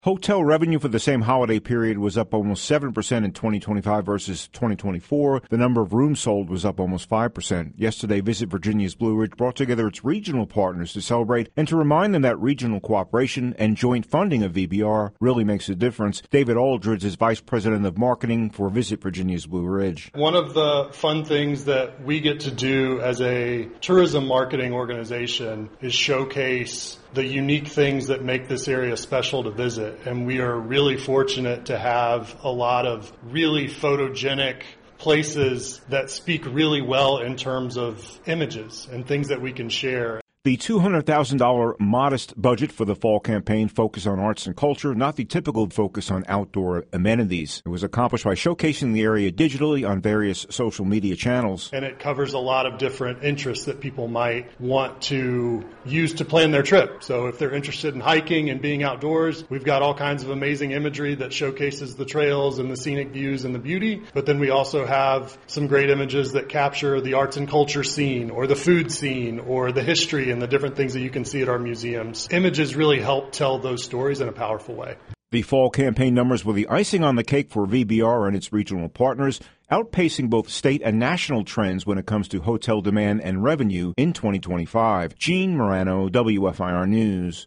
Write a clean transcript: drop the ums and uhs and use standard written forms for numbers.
Hotel revenue for the same holiday period was up almost 7% in 2025 versus 2024. The number of rooms sold was up almost 5%. Yesterday, Visit Virginia's Blue Ridge brought together its regional partners to celebrate and to remind them that regional cooperation and joint funding of VBR really makes a difference. David Aldridge is Vice President of Marketing for Visit Virginia's Blue Ridge. One of the fun things that we get to do as a tourism marketing organization is showcase the unique things that make this area special to visit. And we are really fortunate to have a lot of really photogenic places that speak really well in terms of images and things that we can share. The $200,000 modest budget for the fall campaign focused on arts and culture, not the typical focus on outdoor amenities. It was accomplished by showcasing the area digitally on various social media channels. And it covers a lot of different interests that people might want to use to plan their trip. So if they're interested in hiking and being outdoors, we've got all kinds of amazing imagery that showcases the trails and the scenic views and the beauty. But then we also have some great images that capture the arts and culture scene or the food scene or the history and the different things that you can see at our museums. Images really help tell those stories in a powerful way. The fall campaign numbers were the icing on the cake for VBR and its regional partners, outpacing both state and national trends when it comes to hotel demand and revenue in 2025. Gene Morano, WFIR News.